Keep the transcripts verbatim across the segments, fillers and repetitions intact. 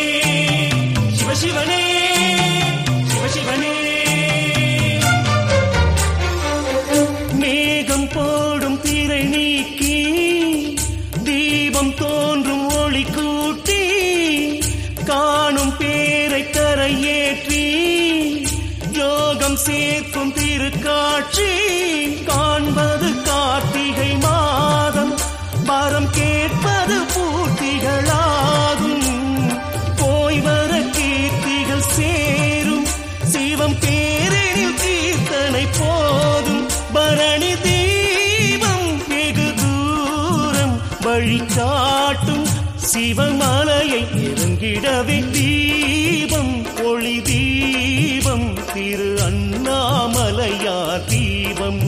சிவசிவனே சிவசிவனே. மேகம் போடும் திரை நீக்கி தீபம் தோன்றும் ஒளி கூட்டி காணும் பேரை கரையேற்றி யோகம் சேர்க்கும் திருக்காட்சி காண்பது கார்த்திகை மாதம் வரம் கேட்பது பூர்த்திகளாகும். போய் வர கீர்த்திகள் சேரும் சிவம் பேரில் கீர்த்தனை போதும். பரணி தீபம் வெகு தூரம் வழிகாட்டும் சிவமலையை இறங்கிடவே தீபம் ஒளி தீபம் திரு அண்ணாமலையார் தீபம்.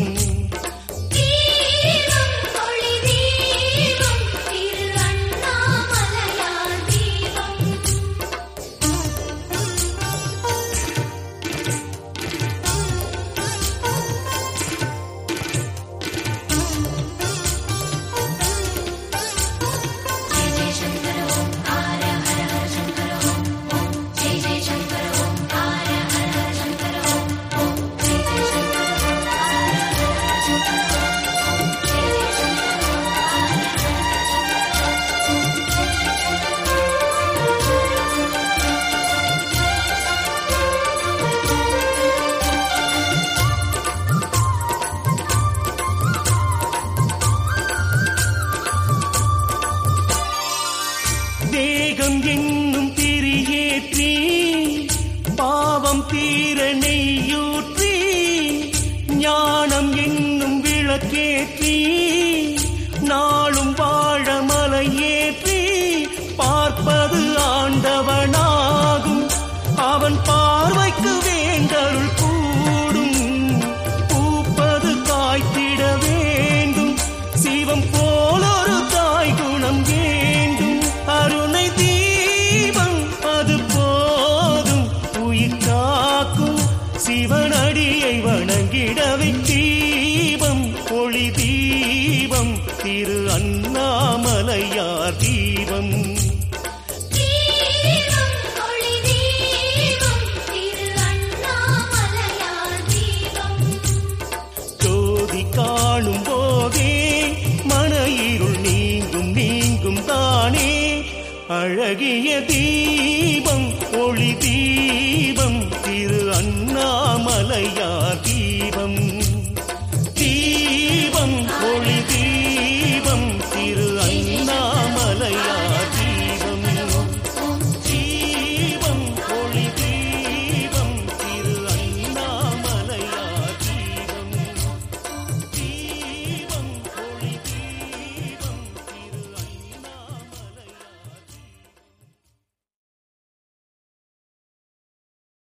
தேகம் என்னும் திரியேற்றி பாவம் தீர நெய்யூற்றி ஞானம் என்னும் விளக்கேற்றி நாளும் வாழ மலையேற்றி பார்ப்பது ஆண்டவனாகும். அவன் பார்வைக்கு வேண்டருள் கூடும். பூப்பது காய்த்திட வேண்டும் சிவம் போலொரு தாய் குணம் வேண்டும். அருணை தீபம் அது போதும் உயிர் காக்கும் சிவனடியை வணங்கிடவை தீபம் ஒளி தீபம் திரு அண்ணாமலையார் தீபம். ஜோதி காணும் போதே மன இருள் நீங்கும் நீங்கும் தானே அழகிய தீபம் ஒளி தீபம்